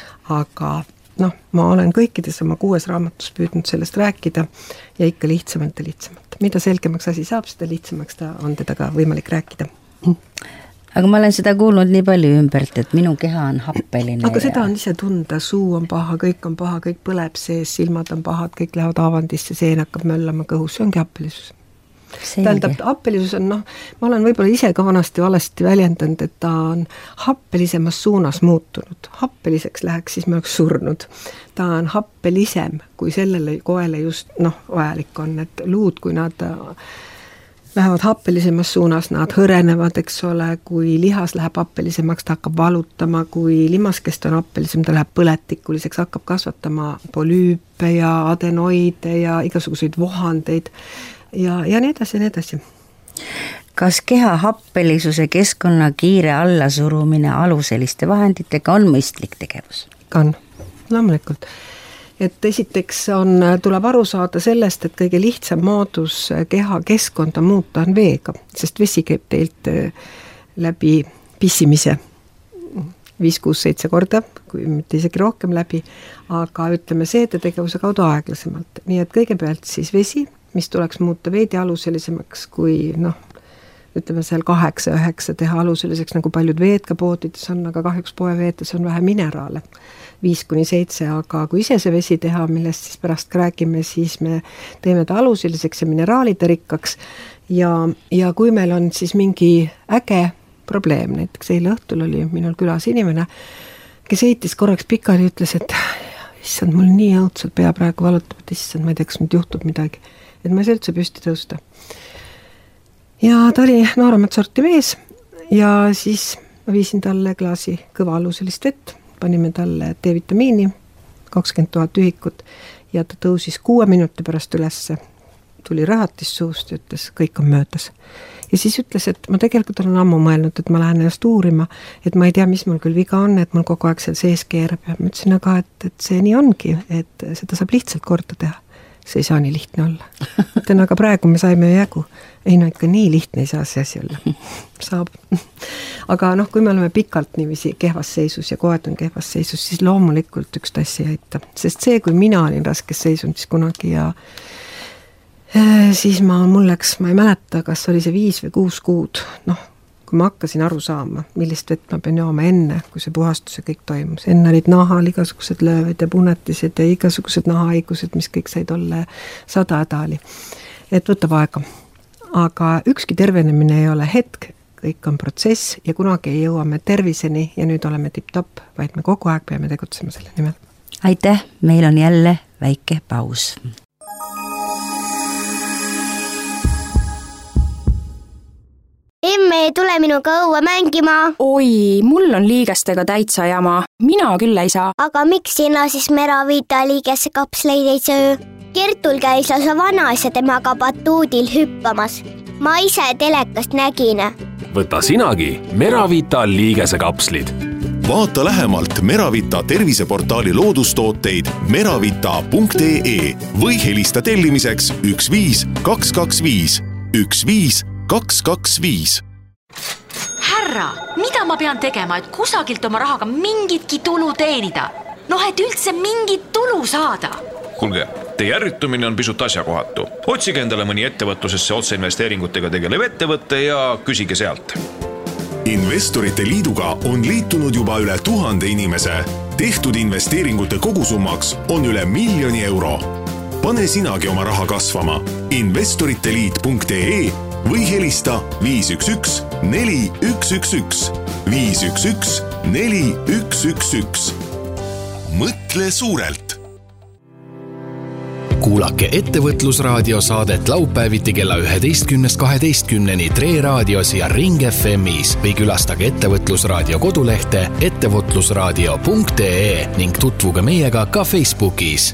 aga ma olen kõikides oma 6 raamatus püüdnud sellest rääkida ja ikka lihtsamalt ja lihtsamalt. Mida selgemaks asi saab, seda lihtsamaks ta on teda ka võimalik rääkida. Aga ma olen seda kuulnud nii palju ümbert, et minu keha on happeline. Aga seda on ise tunda, suu on paha, kõik põleb sees, silmad on pahad, kõik lähevad avandisse, seen hakkab möllama kõhus, see ongi happelisus. Tähendab, happelisus on, ma olen võib-olla ise ka vanasti valesti väljendanud, et ta on happelisemas suunas muutunud. Happeliseks läheks, siis me oleks surnud. Ta on happelisem, kui sellele koele just vajalik on, et luud, kui nad lähevad happelisemas suunas, nad hõrenevad, eks ole, kui lihas läheb happelisemaks, ta hakkab valutama, kui limaskest on happelisem, ta läheb põletikuliseks, hakkab kasvatama polüüpe ja adenoide ja igasuguseid vohandeid ja nii edasi ja nii edasi. kas keha happelisuse keskkonna kiire allasurumine aluseliste vahenditega on mõistlik tegevus? On, loomulikult. Et esiteks tuleb aru saada sellest, et kõige lihtsam moodus keha keskkonda muuta on veega, sest vesi käib teilt läbi pissimise 5, 6, 7 korda, kui mitte isegi rohkem läbi, aga ütleme seedetegevuse kaudu aeglasemalt. Nii et kõigepealt siis vesi, mis tuleks muuta veidi aluselisemaks kui ütleme seal 8-9 teha aluseliseks, nagu paljud veed ka poodides on, aga kahjuks poeveedes on vähe mineraale, 5-7, aga kui ise see vesi teha, millest siis pärast räägime, siis me teeme ta aluseliseks ja mineraalide rikkaks ja kui meil on siis mingi äge probleem, näiteks eile õhtul oli minul külas inimene, kes heitis korraks pikali ja ütles, et issand, mul nii õudselt pea praegu valutab, et issand, ma ei tea, kas nüüd juhtub midagi, et ma ei saa üldse püsti tõusta. Ja ta oli nooremat sorti mees ja siis ma viisin talle klaasi kõva aluselist vett, panime talle D-vitamiini, 20 000 ühikut ja ta tõusis 6 minuti pärast ülesse, tuli rahatis suust ja ütles, kõik on möödas. Ja siis ütles, et ma tegelikult olen ammu mõelnud, et ma lähen ennast uurima, et ma ei tea, mis mul küll viga on, et mul kogu aeg seal sees keerab ja ma ütlesin aga, et see nii ongi, et seda saab lihtsalt korda teha. See ei saa nii lihtne olla. Ütlen, aga praegu me saime jagu. Ei no ikka nii lihtne ei saa see asi olla. Saab. Aga kui me oleme pikalt niiviisi kehvas seisus ja koed on kehvas seisus, siis loomulikult üks tassi ei aita. Sest see, kui mina olin raskes seisundis kunagi ja siis mul läks, ma ei mäleta, kas oli see 5 või 6 kuud, kui ma hakkasin aru saama, millist vett ma pean jooma enne, kui see puhastus ja kõik toimus. Enne olid nahal igasugused löövid ja punetised ja igasugused nahahaigused, mis kõik said olla 100 hädali. Et võtab aega. Aga ükski tervenemine ei ole hetk, kõik on protsess ja kunagi ei jõuame terviseni ja nüüd oleme tipp-topp, vaid me kogu aeg peame tegutsema selle nimel. Aitäh, meil on jälle väike paus. Emme ei tule minuga õue mängima. Oi, mul on liigestega täitsa jama. Mina küll ei saa. Aga miks sina siis Meravita liigesse kapsleid ei söö? Kertul käis lausa vanaisa temaga batuudil hüppamas. Ma ise telekast nägin. Võta sinagi Meravita liigese kapslid. Vaata lähemalt Meravita terviseportaali loodustooteid meravita.ee või helista tellimiseks 15225 15225. Härra, mida ma pean tegema, et kusagilt oma rahaga mingitki tulu teenida? Et üldse mingit tulu saada? Kuulge, teie ärritumine on pisut asjakohatu. Otsige endale mõni ettevõtlusesse otseinvesteeringutega tegelev ettevõtte ja küsige sealt. Investorite liiduga on liitunud juba üle 1000 inimese. Tehtud investeeringute kogusummaks on üle 1 000 000 euro. Pane sinagi oma raha kasvama investoriteliit.ee või helista 511 4111 511 4111. Mõtle suurelt! Kuulake Ettevõtlusraadio saadet laupäeviti kella 11.12 Tre raadios ja Ring FMis või külastage Ettevõtlusraadio kodulehte ettevõtlusraadio.ee ning tutvuge meiega ka Facebookis.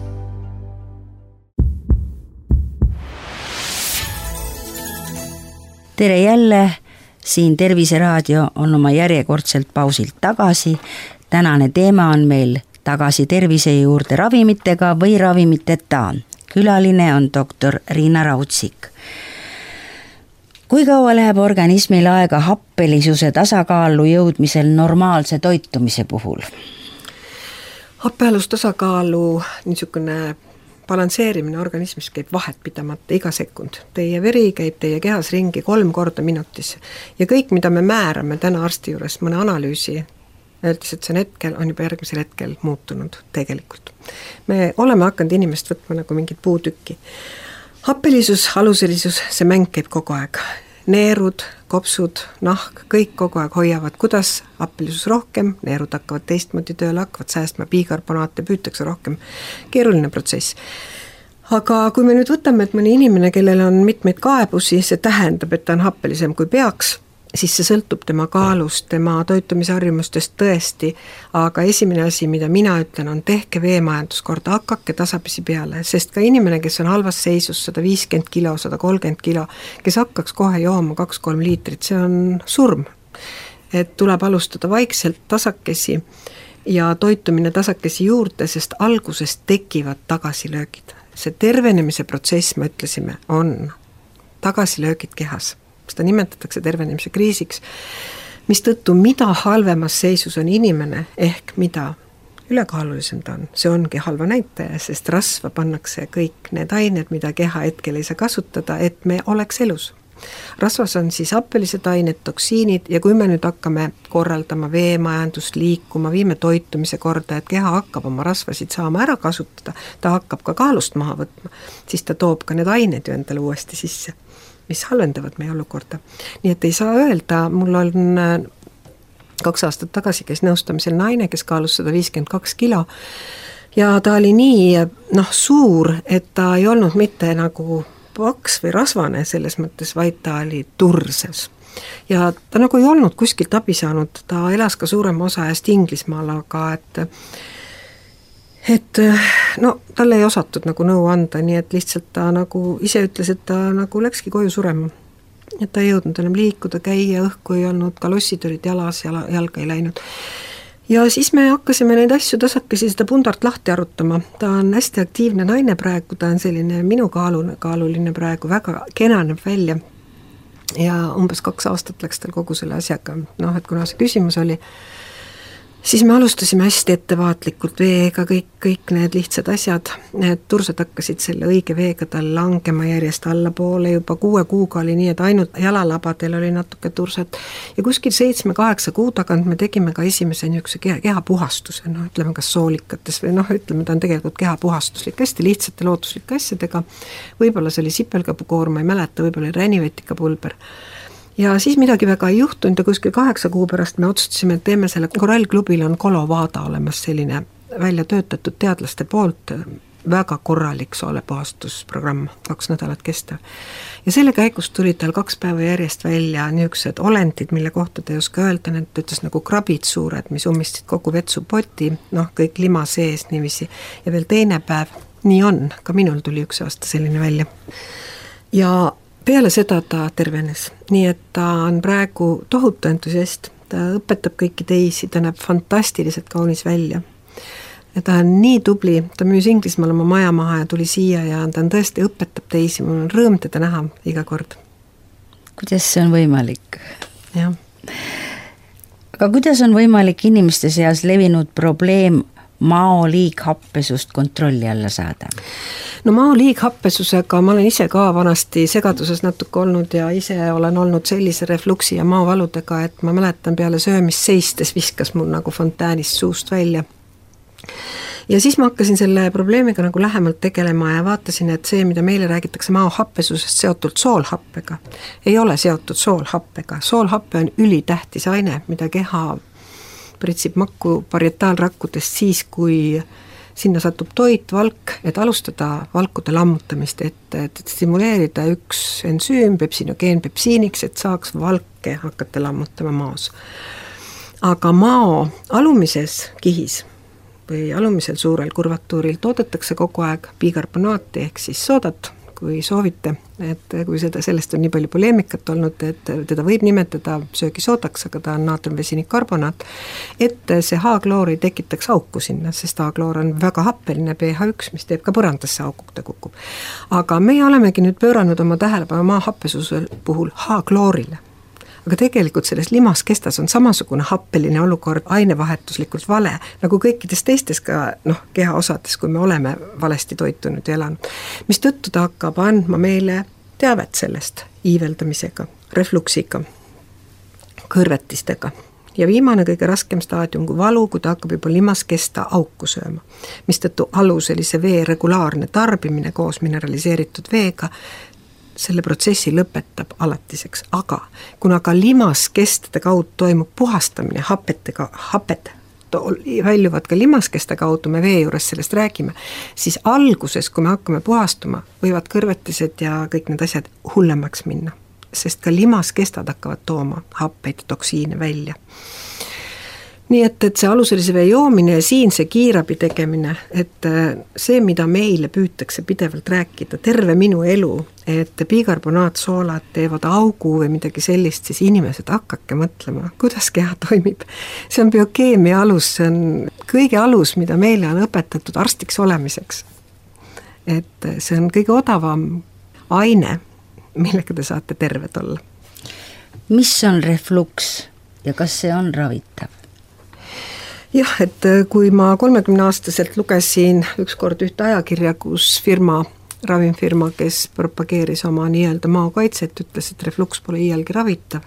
Tere jälle, siin Terviseraadio on oma järjekordselt pausilt tagasi. Tänane teema on meil tagasi tervise juurde ravimitega või ravimiteta. Külaline on doktor Riina Raudsik. Kui kaua läheb organismil aega happelisuse tasakaalu jõudmisel normaalse toitumise puhul? Happelustasakaalu niisugune balansseerimine organismis käib vahet pidamata iga sekund. Teie veri käib teie kehas ringi 3 korda minutis. Ja kõik, mida me määrame täna arsti juures mõne analüüsi, öeldes, et see hetkel on juba järgmisel hetkel muutunud tegelikult. Me oleme hakanud inimest võtma nagu mingit puutükki. Happelisus, aluselisus, see mäng käib kogu aeg. Neerud, kopsud, nahk, kõik kogu aeg hoiavad, kuidas happelisus rohkem, neerud hakkavad teistmoodi tööle, hakkavad säästma bikarbonaate, püütakse rohkem. Keeruline protsess. Aga kui me nüüd võtame, et mõni inimene, kellel on mitmeid kaebusi, see tähendab, et ta on happelisem kui peaks, siis see sõltub tema kaalust, tema toitumisharjumustest tõesti, aga esimene asi, mida mina ütlen, on tehke veemajanduskorda, hakake tasapisi peale, sest ka inimene, kes on halvas seisus 150 kilo, 130 kilo, kes hakkaks kohe jooma 2-3 liitrit, see on surm. Et tuleb alustada vaikselt tasakesi ja toitumine tasakesi juurde, sest alguses tekivad tagasilöögid. See tervenemise protsess, me ütlesime, on tagasilöögid kehas. Seda nimetatakse tervenemise kriisiks, mis tõttu mida halvemas seisus on inimene ehk mida ülekaalulisem ta on, see ongi halva näitaja, sest rasva pannakse kõik need ained, mida keha hetkel ei saa kasutada, et me oleks elus. Rasvas on siis happelised ained, toksiinid ja kui me nüüd hakkame korraldama veemajandust, liikuma, viime toitumise korda, et keha hakkab oma rasvasid saama ära kasutada, ta hakkab ka kaalust maha võtma, siis ta toob ka need ained ju endale uuesti sisse, mis halvendavad meie olukorda. Nii et ei saa öelda, mul on 2 aastat tagasi käis nõustamisel naine, kes kaalus 152 kilo ja ta oli nii suur, et ta ei olnud mitte nagu paks või rasvane selles mõttes, vaid ta oli turses. Ja ta nagu ei olnud kuskilt abi saanud, ta elas ka suurema osa ajast Inglismaal, aga et talle ei osatud nagu nõu anda, nii et lihtsalt ta nagu ise ütles, et ta nagu läkski koju surema. Et ta ei jõudnud enam liikuda, käia, õhku ei olnud, kalossid olid jalas, jalga ei läinud. Ja siis me hakkasime neid asju tasakesi seda pundart lahti arutama. Ta on hästi aktiivne naine praegu, ta on selline minu kaaluline praegu, väga kenaneb välja. Ja umbes 2 aastat läks tal kogu selle asjaga. Et kuna see küsimus oli, siis me alustasime hästi ettevaatlikult veega, kõik need lihtsad asjad, need tursad hakkasid selle õige veega tal langema järjest allapoole, juba 6 kuuga oli nii, et ainult jalalabadel oli natuke tursad ja kuskil 7-8 kuu tagant me tegime ka esimese niisuguse kehapuhastuse, ütleme kas soolikates või ütleme, ta on tegelikult kehapuhastuslik, hästi lihtsate looduslike asjadega, võib-olla see oli sipelgapukoor, ma ei mäleta, võib-olla oli ränivetikapulber. Ja siis midagi väga ei juhtunud ja kuskil 8 kuu pärast me otsustasime, et teeme selle korallklubil on Kolovada olemas selline välja töötatud teadlaste poolt väga korralik soolepuhastusprogramm, 2 nädalat kestav. Ja selle käigus tuli tal 2 päeva järjest välja niisugused olendid, mille kohta ta ei oska öelda, need ütles nagu krabid suured, mis ummistasid kogu vetsupoti, kõik lima sees niiviisi. Ja veel teine päev, nii on, ka minul tuli 1 aasta selline välja. Ja peale seda ta tervenes, nii et ta on praegu tohutu entusiast, ta õpetab kõiki teisi, ta näeb fantastiliselt kaunis välja. Ja ta on nii tubli, ta müüs Inglismaal oma maja maha ja tuli siia ja ta on tõesti õpetab teisi, mul on rõõm teda näha iga kord. Kuidas see on võimalik? Jah. Aga kuidas on võimalik inimeste seas levinud probleem mao liighappesust kontrolli alla saada? Mao liighappesusega ma olen ise ka vanasti segaduses natuke olnud ja ise olen olnud sellise refluksi ja maovaludega, et ma mäletan peale söömist seistes viskas mul nagu fontäänist suust välja. Ja siis ma hakkasin selle probleemiga nagu lähemalt tegelema ja vaatasin, et see, mida meile räägitakse maohappesusest seotud soolhappega, ei ole seotud soolhappega. Soolhappe on ülitähtis aine, mida keha pritsib makku parietaalrakkudest siis, kui sinna satub toit, valk, et alustada valkude lammutamist, et stimuleerida üks ensüüm, pepsinogeen pepsiiniks, et saaks valke hakata lammutama maos. Aga mao alumises kihis või alumisel suurel kurvatuuril toodetakse kogu aeg bikarbonaati ehk siis soodat, kui soovite, et kui sellest on nii palju poleemikat olnud, et teda võib nimetada söögisoodaks, aga ta on naatriumvesinikkarbonaat, et see H-kloor ei tekitaks auku sinna, sest H-kloor on väga happeline pH1, mis teeb ka põrandasse aukuta kukub. Aga meie olemegi nüüd pööranud oma tähelepanu maahappesusel puhul H-kloorile. Aga tegelikult selles limaskestas on samasugune happeline olukord ainevahetuslikult vale, nagu kõikides teistes ka keha osades, kui me oleme valesti toitunud ja elanud. Mis tõttu ta hakkab andma meile teavet sellest iiveldamisega, refluksiga, kõrvetistega. Ja viimane kõige raskem staadium kui valu, kui ta hakkab juba limaskesta auku sööma. Mis tõttu aluselise vee regulaarne tarbimine koos mineraliseeritud veega selle protsessi lõpetab alatiseks, aga kuna ka limaskestade kaudu toimub puhastamine, haped väljuvad ka limaskeste kaudu, me vee juures sellest räägime, siis alguses, kui me hakkame puhastuma, võivad kõrvetised ja kõik need asjad hullemaks minna. sest ka limaskestad hakkavad tooma happeid ja toksiine välja. Nii et see aluselise vee joomine ja siin see kiirabi tegemine, et see, mida meile püütakse pidevalt rääkida, terve minu elu, et bikarbonaatsoolad teevad augu või midagi sellist, siis inimesed hakkake mõtlema, kuidas keha toimib. See on biokeemia alus, see on kõige alus, mida meile on õpetatud arstiks olemiseks. Et see on kõige odavam aine, millega te saate terved olla. Mis on refluks ja kas see on ravitav? Jah, et kui ma 30-aastaselt lugesin ükskord ühte ajakirja, kus ravimfirma, kes propageeris oma nii-öelda maokaitset, ütles, et refluks pole iialgi ravitav,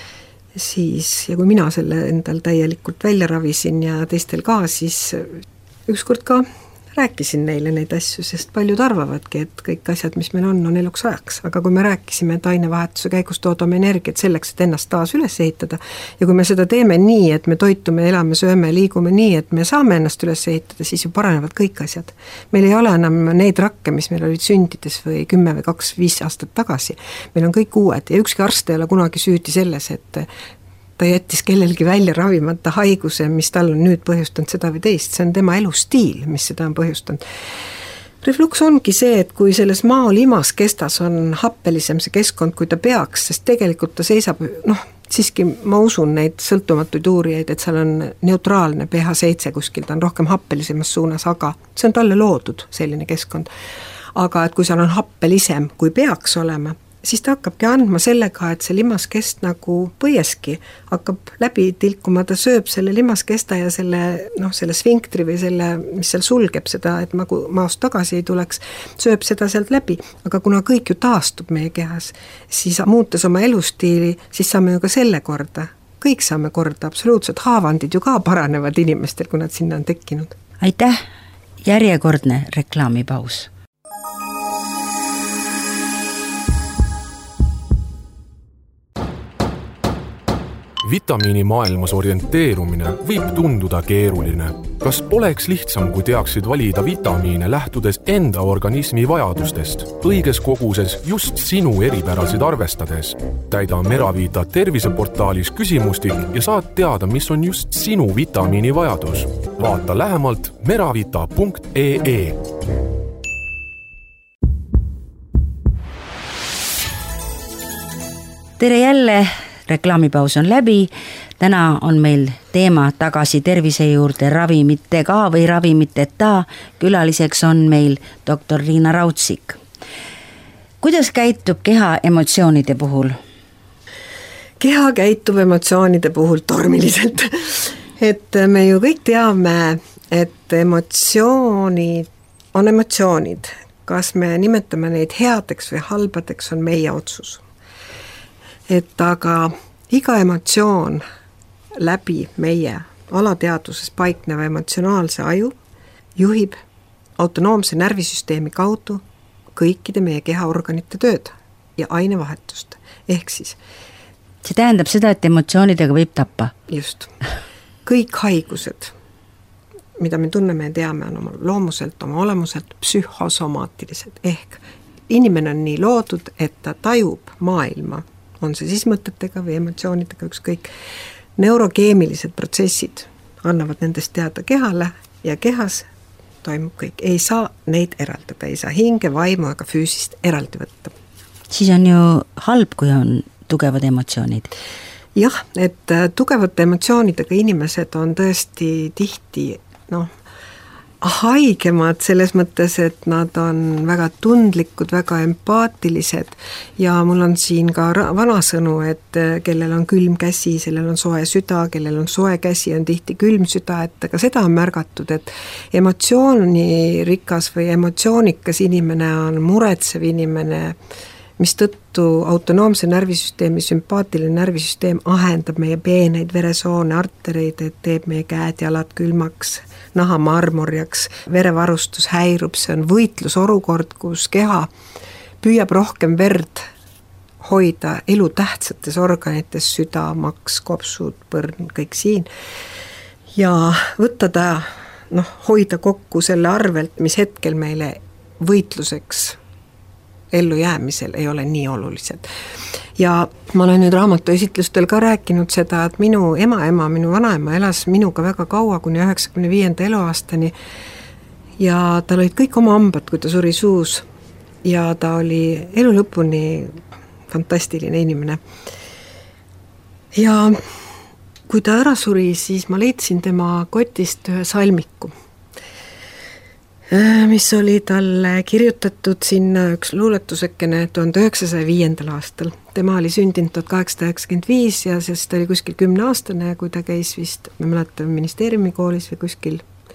siis, ja kui mina selle endal täielikult välja ravisin ja teistel ka, siis ükskord ka rääkisin neile neid asju, sest paljud arvavadki, et kõik asjad, mis meil on eluks ajaks. Aga kui me rääkisime, et ainevahetuse käigus toodame energiat selleks, et ennast taas üles ehitada, ja kui me seda teeme nii, et me toitume, elame, sööme, liigume nii, et me saame ennast üles ehitada, siis ju paranevad kõik asjad. Meil ei ole enam neid rakke, mis meil olid sündides või 10 või 2-5 aastat tagasi. Meil on kõik uued ja ükski arst ei ole kunagi süüdi selles, et ta jättis kellelgi välja ravimata haiguse, mis tal on nüüd põhjustanud seda või teist. See on tema elustiil, mis seda on põhjustanud. Refluks ongi see, et kui selles maolimas kestas on happelisem see keskkond, kui ta peaks, sest tegelikult ta seisab, siiski ma usun neid sõltumatuid uurijaid, et seal on neutraalne pH 7 kuskil, ta on rohkem happelisemas suunas, aga see on talle loodud selline keskkond. Aga et kui seal on happelisem, kui peaks olema, siis ta hakkabki andma sellega, et see limaskest nagu põieski hakkab läbi tilkuma, ta sööb selle limaskesta ja selle sfinktri või selle, mis seal sulgeb seda, et nagu maast tagasi ei tuleks, sööb seda sealt läbi. Aga kuna kõik ju taastub meie kehas, siis muutes oma elustiili, siis saame ju ka selle korda. Kõik saame korda, absoluutselt haavandid ju ka paranevad inimestel, kui nad sinna on tekkinud. Aitäh, järjekordne reklaamipaus. Vitamiini maailmas orienteerumine võib tunduda keeruline. Kas poleks lihtsam, kui teaksid valida vitamiine lähtudes enda organismi vajadustest, õiges koguses just sinu eripärasid arvestades? Täida Meravita terviseportaalis küsimustik ja saad teada, mis on just sinu vitamiini vajadus. Vaata lähemalt meravita.ee. Tere jälle! Reklaamipaus on läbi, täna on meil teema tagasi tervise juurde ravimitega või ravimiteta, külaliseks on meil doktor Riina Raudsik. Kuidas käitub keha emotsioonide puhul? Keha käitub emotsioonide puhul tormiliselt, et me ju kõik teame, et emotsioonid on emotsioonid, kas me nimetame neid headeks või halbadeks on meie otsus. Et aga iga emotsioon läbi meie alateaduses paikneva emotsionaalse aju juhib autonoomse närvisüsteemi kaudu kõikide meie kehaorganite tööd ja ainevahetust. Ehk siis see tähendab seda, et emotsioonidega võib tappa. Just. Kõik haigused, mida me tunneme ja teame, on oma loomuselt, oma olemuselt psühhosomaatilised. Ehk inimene on nii loodud, et ta tajub maailma, on see siis mõtetega või emotsioonidega, ükskõik. Neurokeemilised protsessid annavad nendest teada kehale ja kehas toimub kõik. Ei saa neid eraldada, ei saa hinge, vaimu ega füüsist eraldi võtta. Siis on ju halb, kui on tugevad emotsioonid. Jah, et tugevate emotsioonidega inimesed on tõesti tihti haigemad selles mõttes, et nad on väga tundlikud, väga empaatilised ja mul on siin ka vanasõnu, et kellel on külm käsi, sellel on soe süda, kellel on soe käsi, on tihti külm süda, et ka seda on märgatud, et emotsioonirikas või emotsioonikas inimene on muretsev inimene, mis tõttu autonoomse närvisüsteemi, sümpaatiline närvisüsteem ahendab meie peeneid veresoone, artereid, et teeb meie käed, jalad külmaks, naha marmorjaks, verevarustus häirub, see on võitlusorukord, kus keha püüab rohkem verd hoida elutähtsates organites, süda, maks, kopsud, põrn, kõik siin. Ja võtta ta, hoida kokku selle arvelt, mis hetkel meile võitluseks ellujäämisel ei ole nii olulised. Ja ma olen nüüd raamatuesitlustel ka rääkinud seda, et minu minu vanaema elas minuga väga kaua, kuni 95. eluaastani ja tal olid kõik oma hambad, kui ta suri suus ja ta oli elu lõpuni fantastiline inimene. Ja kui ta ära suri, siis ma leidsin tema kotist ühe salmiku, mis oli talle kirjutatud sinna üks luuletusekene 1905. aastal. Tema oli sündinud 1895 ja siis ta oli kuskil 10-aastane, kui ta käis vist, ma mäletan, ministeeriumi koolis või kuskil.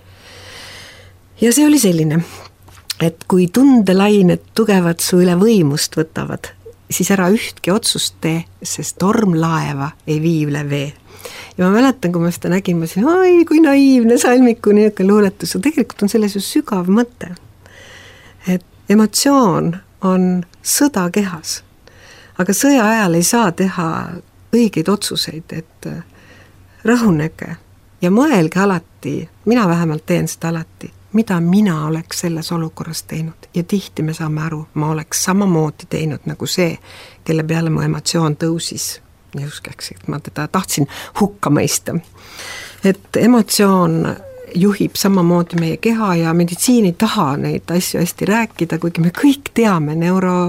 Ja see oli selline, et kui tundelained tugevad su üle võimust võtavad, siis ära ühtki otsust tee, sest tormlaeva ei vii üle vee. Ja ma mäletan, kui ma seda nägin, ma siin, oi, kui naiivne salmiku niisugune luuletus, ja tegelikult on selles ju sügav mõte. Et emotsioon on sõda kehas, aga sõja ajal ei saa teha õigeid otsuseid, et rahunege ja mõelge alati, mina vähemalt teen seda alati, mida mina oleks selles olukorras teinud ja tihti me saame aru, ma oleks samamoodi teinud nagu see, kelle peale mu emotsioon tõusis. Niuskeks, et ma teda tahtsin hukka mõista. Et emotsioon juhib samamoodi meie keha ja meditsiin ei taha neid asju hästi rääkida, kuigi me kõik teame,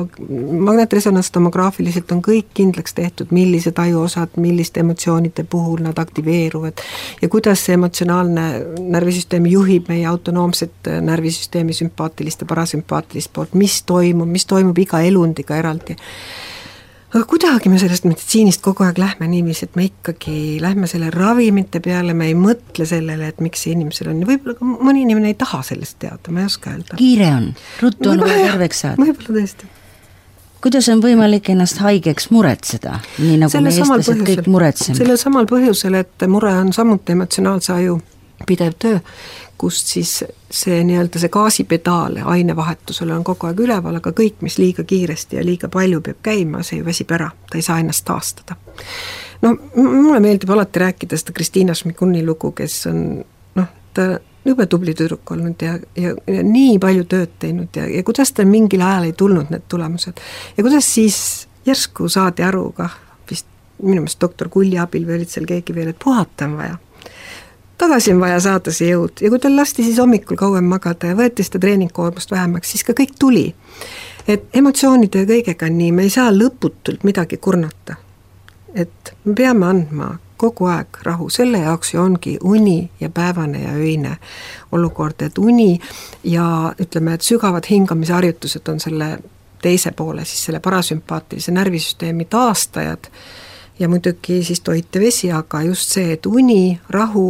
magnetresonantstomograafiliselt on kõik kindlaks tehtud, millised ajuosad, milliste emotsioonide puhul nad aktiveeruvad ja kuidas see emotsionaalne närvisüsteem juhib meie autonoomset närvisüsteemi sümpaatilist ja parasümpaatilist poolt, mis toimub iga elundiga eraldi. Aga kuidagi me sellest meditsiinist kogu aeg lähme niiviisi, et me ikkagi lähme selle ravimite peale, me ei mõtle sellele, et miks see inimesel on. Võib-olla ka mõni inimene ei taha sellest teada, ma ei oska öelda. Kiire on, ruttu on vaja terveks saada. Võib-olla tõesti. Kuidas on võimalik ennast haigeks muretseda? Nii nagu me eestlased kõik muretseme. Selle samal põhjusel, et mure on samuti emotsionaalse aju pidev töö, kust siis see nii-öelda see gaasipedaal ainevahetusele on kogu aeg üleval, aga kõik, mis liiga kiiresti ja liiga palju peab käima, see ju väsib ära, ta ei saa ennast taastada. No, mulle meeldib alati rääkida seda Kristiina Šmikuni lugu, kes on ta jube tubli tüdruk olnud ja nii palju tööd teinud ja kuidas ta mingil ajal ei tulnud need tulemused. Ja kuidas siis järsku saadi aru ka, vist minu meelest doktor Kulli abil või olid seal keegi veel, et puhata on vaja. Tagasi on vaja saada see jõud ja kui tal lasti siis hommikul kauem magada ja võeti seda treeningkoormust vähemaks, siis ka kõik tuli. Et emotsioonide ja kõigega nii, me ei saa lõputult midagi kurnata. Et me peame andma kogu aeg rahu, selle jaoks ju ongi uni ja päevane ja öine olukord, et uni ja ütleme, et sügavad hingamisharjutused on selle teise poole, siis selle parasümpaatilise närvisüsteemi taastajad ja muidugi siis toit ja vesi, aga just see, et uni, rahu,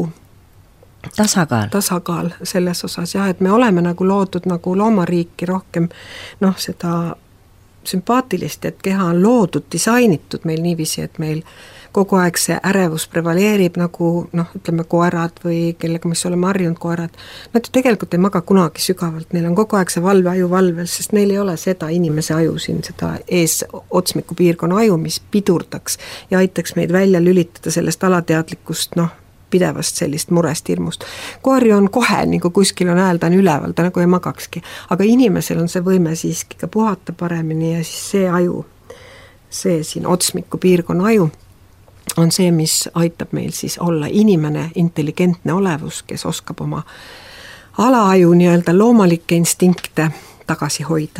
tasakaal selles osas ja et me oleme nagu loodud nagu loomariiki rohkem seda sümpaatilist, et keha on loodud, disainitud meil niiviisi, et meil kogu aeg see ärevus prevaleerib nagu ütleme koerad või kellega mis oleme harjunud koerad. Nad ju tegelikult ei maga kunagi sügavalt, neil on kogu aeg see valveaju valvel, sest neil ei ole seda inimese aju siin, seda ees otsmiku piirkonna aju, mis pidurdaks ja aitaks meid välja lülitada sellest alateadlikust pidevast sellist murest, hirmust. Koeri on kohe, nagu kuskil on hääl, ta on üleval, ta nagu ei magakski. Aga inimesel on see võime siiski ka puhata paremini ja siis see aju, see siin otsmiku piirkonna aju on see, mis aitab meil siis olla inimene, intelligentne olevus, kes oskab oma alaaju nii-öelda loomalikke instinkte tagasi hoida.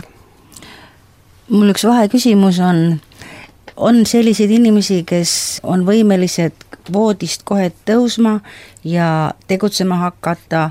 Mul üks vaheküsimus on selliseid inimesi, kes on võimelised voodist kohe tõusma ja tegutsema hakata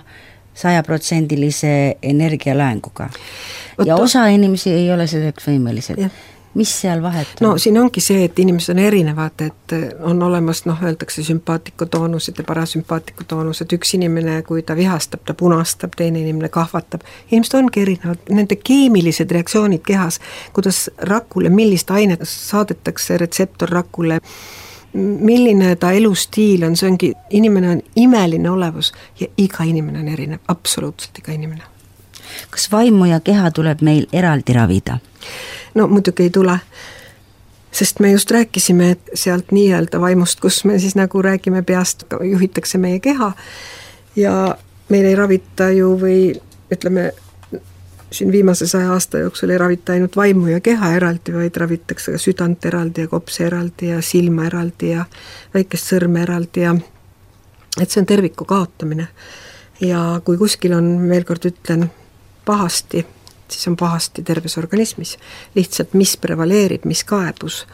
100% energialänguga. Ja osa inimesi ei ole selleks võimelised. Ja. Mis seal vahet on? No siin ongi see, et inimesed on erinevad, et on olemas, öeldakse sümpaatikutoonused ja parasümpaatikutoonused. Üks inimene, kui ta vihastab, ta punastab, teine inimene kahvatab. Inimesed ongi erinevad, nende keemilised reaktsioonid kehas, kuidas rakule, millist ainet saadetakse retseptor rakule, milline ta elustiil on, see ongi, inimene on imeline olevus ja iga inimene on erinev, absoluutselt iga inimene. Kas vaimu ja keha tuleb meil eraldi ravida? No muidugi ei tule, sest me just rääkisime sealt nii-öelda vaimust, kus me siis nagu räägime peast, juhitakse meie keha ja meil ei ravita ju või ütleme, siin viimase 100 aasta jooksul ei ravita ainult vaimu ja keha eraldi, vaid ravitakse ka südant eraldi ja kopse eraldi ja silma eraldi ja väikest sõrme eraldi ja et see on terviku kaotamine. Ja kui kuskil on, veel kord ütlen, pahasti, siis on pahasti terves organismis. Lihtsalt mis prevaleerib, mis kaebus.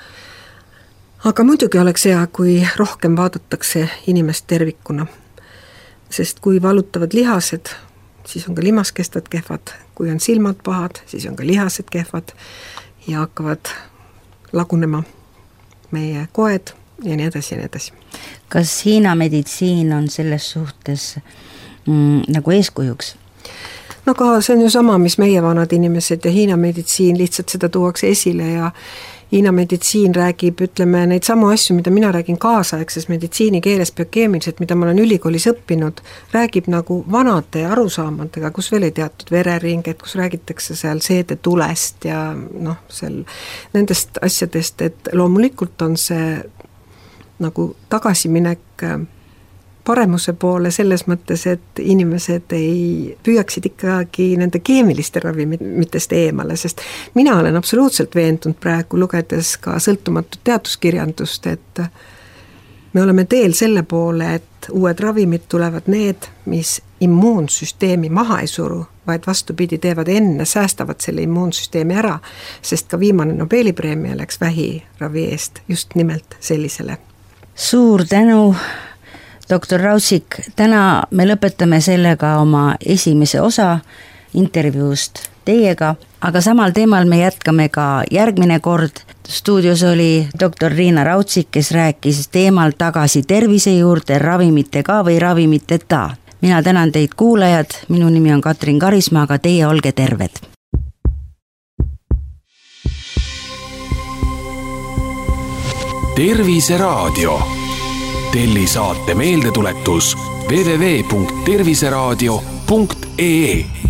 Aga muidugi oleks hea, kui rohkem vaadatakse inimest tervikuna. Sest kui valutavad lihased, siis on ka limaskestad kehvad. Kui on silmad pahad, siis on ka lihased kehvad ja hakkavad lagunema meie koed ja nii edasi ja nii edasi. Kas Hiina meditsiin on selles suhtes nagu eeskujuks? No ka see on ju sama, mis meie vanad inimesed ja Hiina meditsiin, lihtsalt seda tuuakse esile ja Hiina meditsiin räägib, ütleme, neid samu asju, mida mina räägin kaasaegses meditsiini keeles biokeemiliselt, mida ma olen ülikoolis õppinud, räägib nagu vanade arusaamadega, kus veel ei teatud vereringet, kus räägitakse seal seedetulest ja seal nendest asjadest, et loomulikult on see nagu tagasiminek paremuse poole selles mõttes, et inimesed ei püüaksid ikkagi nende keemiliste ravimitest eemale, sest mina olen absoluutselt veendunud praegu lugedes ka sõltumatut teaduskirjandust, et me oleme teel selle poole, et uued ravimid tulevad need, mis immuunsüsteemi maha ei suru, vaid vastupidi teevad enne, säästavad selle immuunsüsteemi ära, sest ka viimane Nobeli preemia läks vähiravi eest just nimelt sellisele. Suur tänu, Dr. Raudsik, täna me lõpetame sellega oma esimese osa intervjuust teiega, aga samal teemal me jätkame ka järgmine kord. Stuudios oli Dr. Riina Raudsik, kes rääkis teemal tagasi tervise juurde ravimitega või ravimiteta. Mina tänan teid kuulajad, minu nimi on Katrin Karismaa, aga teie olge terved. Terviseraadio. Telli saate meeldetuletus www.terviseraadio.ee